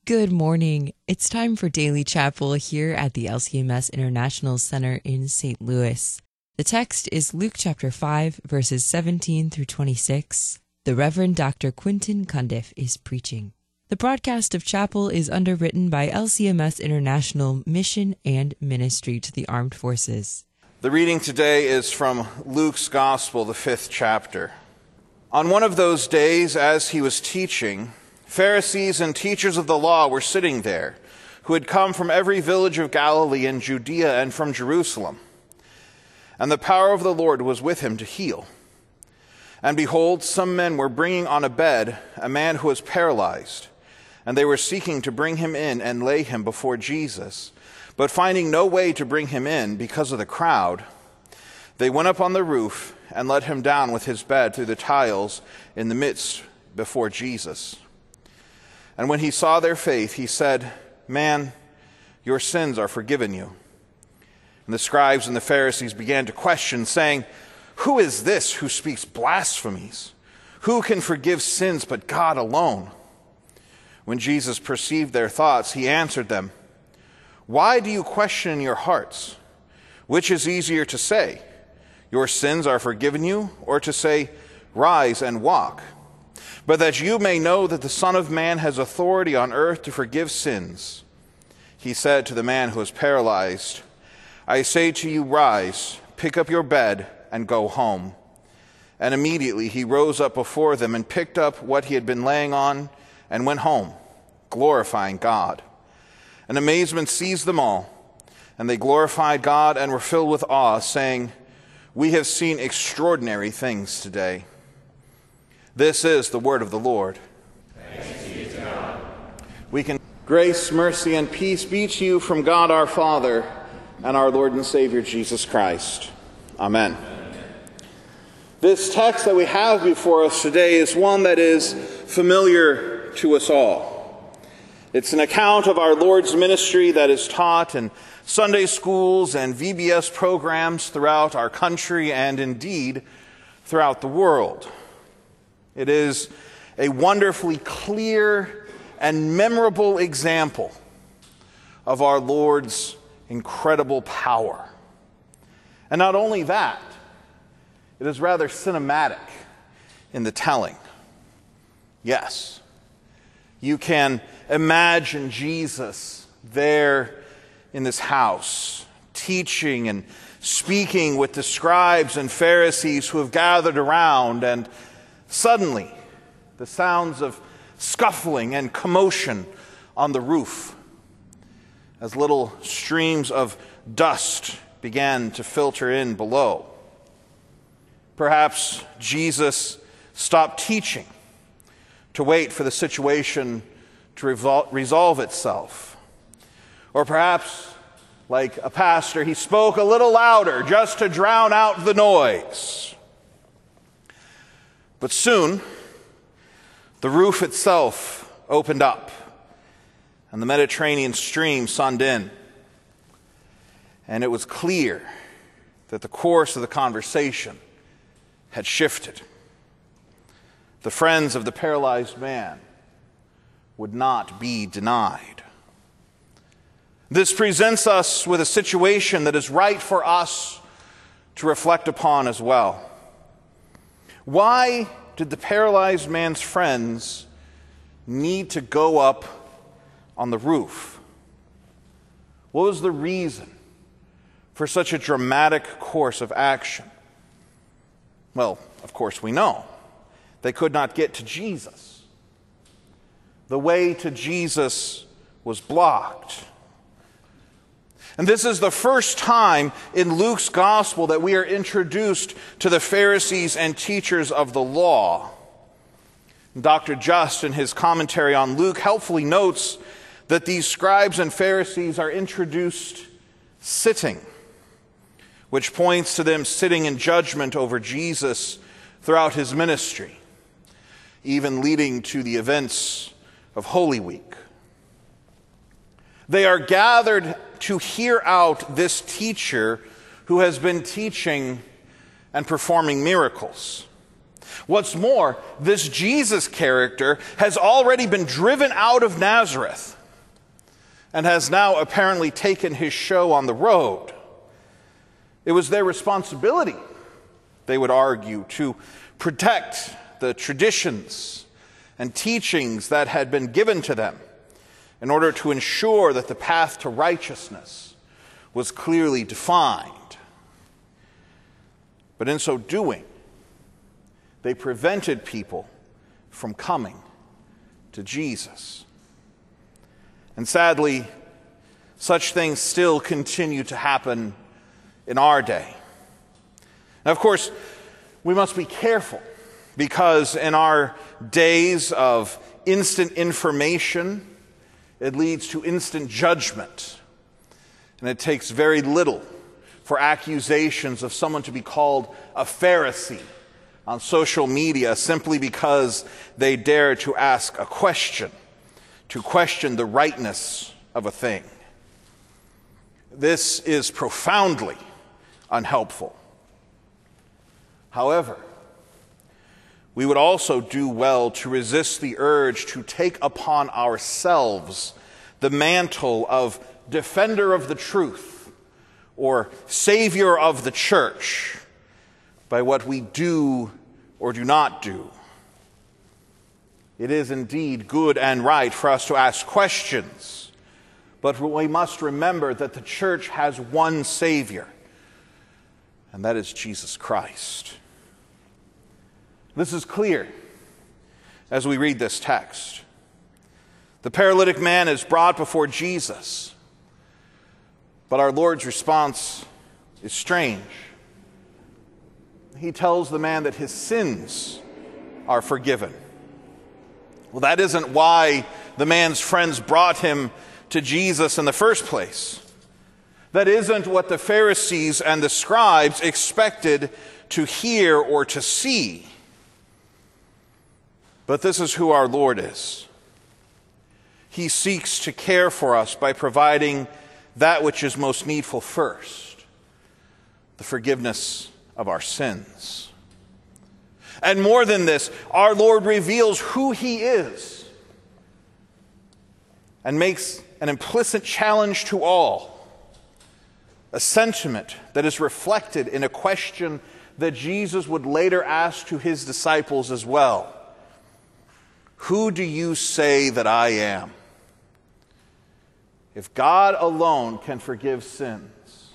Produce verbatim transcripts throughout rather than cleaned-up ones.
Good morning. It's time for Daily Chapel here at the L C M S International Center in Saint Louis. The text is Luke chapter five, verses seventeen through twenty-six. The Reverend Doctor Quinton Cundiff is preaching. The broadcast of chapel is underwritten by L C M S International Mission and Ministry to the Armed Forces. The reading today is from Luke's Gospel, the fifth chapter. On one of those days, as he was teaching, Pharisees and teachers of the law were sitting there, who had come from every village of Galilee and Judea and from Jerusalem. And the power of the Lord was with him to heal. And behold, some men were bringing on a bed a man who was paralyzed, and they were seeking to bring him in and lay him before Jesus. But finding no way to bring him in because of the crowd, they went up on the roof and let him down with his bed through the tiles in the midst before Jesus. And when he saw their faith, he said, "Man, your sins are forgiven you." And the scribes and the Pharisees began to question, saying, "Who is this who speaks blasphemies? Who can forgive sins but God alone?" When Jesus perceived their thoughts, he answered them, "Why do you question in your hearts? Which is easier to say, 'Your sins are forgiven you,' or to say, 'Rise and walk'? But that you may know that the Son of Man has authority on earth to forgive sins." He said to the man who was paralyzed, "I say to you, rise, pick up your bed, and go home." And immediately he rose up before them and picked up what he had been laying on and went home, glorifying God. And amazement seized them all, and they glorified God and were filled with awe, saying, "We have seen extraordinary things today." This is the word of the Lord. Thanks be to God. We can grace, mercy, and peace be to you from God our Father and our Lord and Savior Jesus Christ. Amen. Amen. This text that we have before us today is one that is familiar to us all. It's an account of our Lord's ministry that is taught in Sunday schools and V B S programs throughout our country and indeed throughout the world. It is a wonderfully clear and memorable example of our Lord's incredible power. And not only that, it is rather cinematic in the telling. Yes, you can imagine Jesus there in this house, teaching and speaking with the scribes and Pharisees who have gathered around, and suddenly, the sounds of scuffling and commotion on the roof as little streams of dust began to filter in below. Perhaps Jesus stopped teaching to wait for the situation to revol- resolve itself. Or perhaps, like a pastor, he spoke a little louder just to drown out the noise. But soon, the roof itself opened up, and the Mediterranean stream sunned in. And it was clear that the course of the conversation had shifted. The friends of the paralyzed man would not be denied. This presents us with a situation that is right for us to reflect upon as well. Why did the paralyzed man's friends need to go up on the roof? What was the reason for such a dramatic course of action? Well, of course we know. They could not get to Jesus. The way to Jesus was blocked. And this is the first time in Luke's gospel that we are introduced to the Pharisees and teachers of the law. Doctor Just, in his commentary on Luke, helpfully notes that these scribes and Pharisees are introduced sitting, which points to them sitting in judgment over Jesus throughout his ministry, even leading to the events of Holy Week. They are gathered to hear out this teacher who has been teaching and performing miracles. What's more, this Jesus character has already been driven out of Nazareth. and has now apparently taken his show on the road. It was their responsibility, they would argue, to protect the traditions and teachings that had been given to them in order to ensure that the path to righteousness was clearly defined. But in so doing, they prevented people from coming to Jesus. And sadly, such things still continue to happen in our day. Now, of course, we must be careful, because in our days of instant information, it leads to instant judgment. And it takes very little for accusations of someone to be called a Pharisee on social media simply because they dare to ask a question, to question the rightness of a thing. This is profoundly unhelpful. However, we would also do well to resist the urge to take upon ourselves the mantle of defender of the truth or savior of the church by what we do or do not do. It is indeed good and right for us to ask questions, but we must remember that the church has one Savior, and that is Jesus Christ. This is clear as we read this text. The paralytic man is brought before Jesus, but our Lord's response is strange. He tells the man that his sins are forgiven. Well, that isn't why the man's friends brought him to Jesus in the first place. That isn't what the Pharisees and the scribes expected to hear or to see. But this is who our Lord is. He seeks to care for us by providing that which is most needful first, the forgiveness of our sins. And more than this, our Lord reveals who he is and makes an implicit challenge to all, a sentiment that is reflected in a question that Jesus would later ask to his disciples as well. Who do you say that I am? If God alone can forgive sins,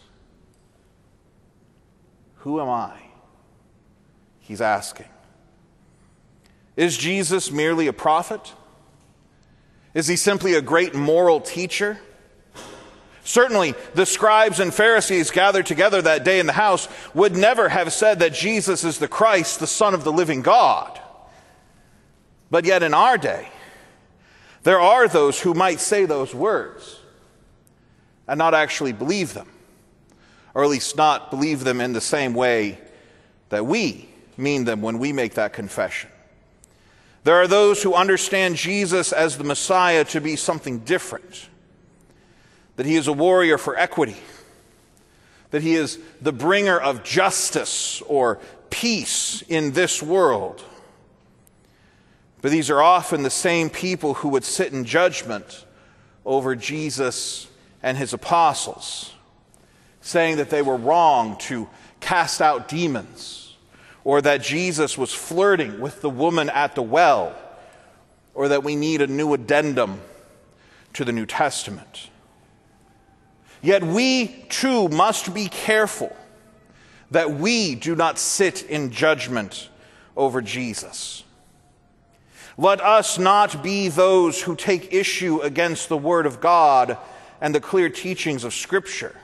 who am I? He's asking. Is Jesus merely a prophet? Is he simply a great moral teacher? Certainly, the scribes and Pharisees gathered together that day in the house would never have said that Jesus is the Christ, the Son of the living God. But yet in our day, there are those who might say those words and not actually believe them, or at least not believe them in the same way that we mean them when we make that confession. There are those who understand Jesus as the Messiah to be something different, that he is a warrior for equity, that he is the bringer of justice or peace in this world. But these are often the same people who would sit in judgment over Jesus and his apostles, saying that they were wrong to cast out demons, or that Jesus was flirting with the woman at the well, or that we need a new addendum to the New Testament. Yet we too must be careful that we do not sit in judgment over Jesus. Let us not be those who take issue against the Word of God and the clear teachings of Scripture.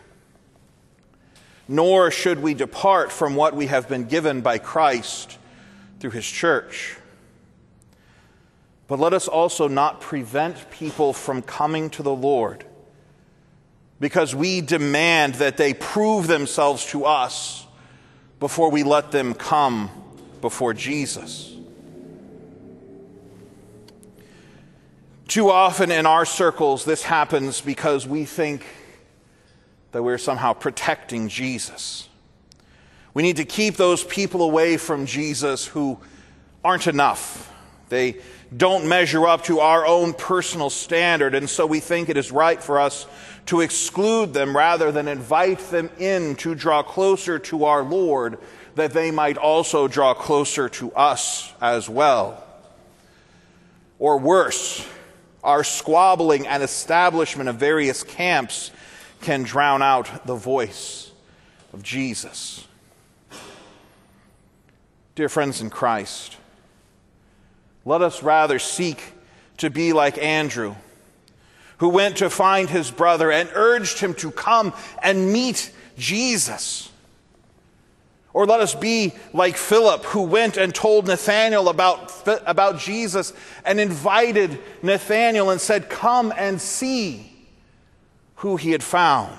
Nor should we depart from what we have been given by Christ through his church. But let us also not prevent people from coming to the Lord because we demand that they prove themselves to us before we let them come before Jesus. Too often in our circles, this happens because we think that we're somehow protecting Jesus. We need to keep those people away from Jesus who aren't enough. They don't measure up to our own personal standard, and so we think it is right for us to exclude them rather than invite them in to draw closer to our Lord, that they might also draw closer to us as well. Or worse, our squabbling and establishment of various camps can drown out the voice of Jesus. Dear friends in Christ, let us rather seek to be like Andrew, who went to find his brother and urged him to come and meet Jesus. Or let us be like Philip, who went and told Nathanael about, about Jesus and invited Nathanael and said, "Come and see who he had found."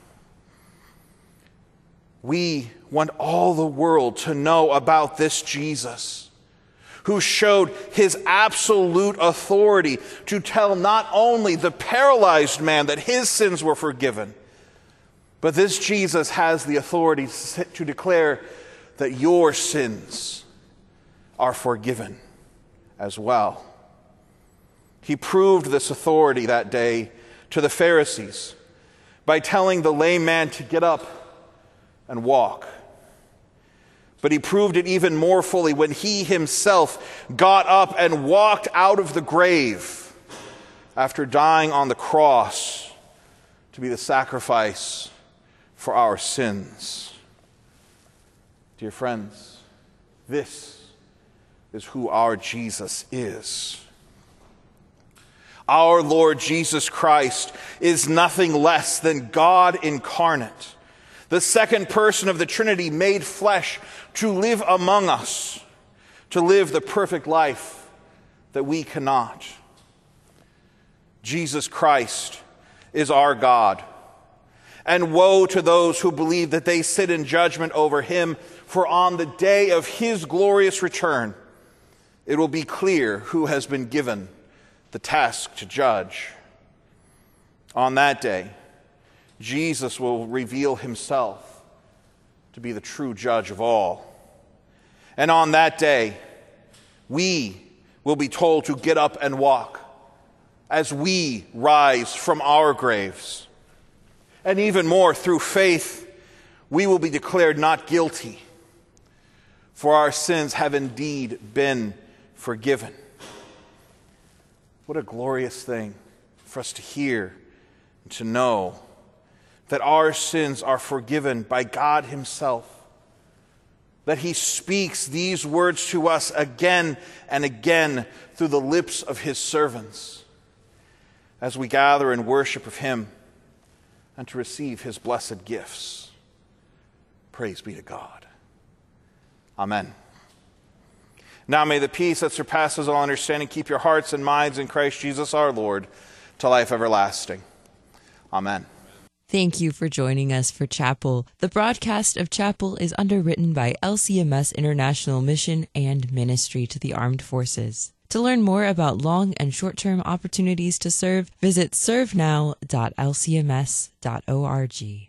We want all the world to know about this Jesus, who showed his absolute authority to tell not only the paralyzed man that his sins were forgiven, but this Jesus has the authority to declare that your sins are forgiven as well. He proved this authority that day to the Pharisees by telling the lame man to get up and walk. But he proved it even more fully when he himself got up and walked out of the grave after dying on the cross to be the sacrifice for our sins. Dear friends, this is who our Jesus is. Our Lord Jesus Christ is nothing less than God incarnate, the second person of the Trinity made flesh to live among us, to live the perfect life that we cannot. Jesus Christ is our God. And woe to those who believe that they sit in judgment over him, for on the day of his glorious return, it will be clear who has been given the task to judge. On that day, Jesus will reveal himself to be the true judge of all. And on that day, we will be told to get up and walk as we rise from our graves. And even more, through faith, we will be declared not guilty, for our sins have indeed been forgiven. What a glorious thing for us to hear and to know that our sins are forgiven by God himself, that he speaks these words to us again and again through the lips of his servants as we gather in worship of him and to receive his blessed gifts. Praise be to God. Amen. Now may the peace that surpasses all understanding keep your hearts and minds in Christ Jesus our Lord to life everlasting. Amen. Thank you for joining us for Chapel. The broadcast of Chapel is underwritten by L C M S International Mission and Ministry to the Armed Forces. To learn more about long and short-term opportunities to serve, visit serve now dot l c m s dot org.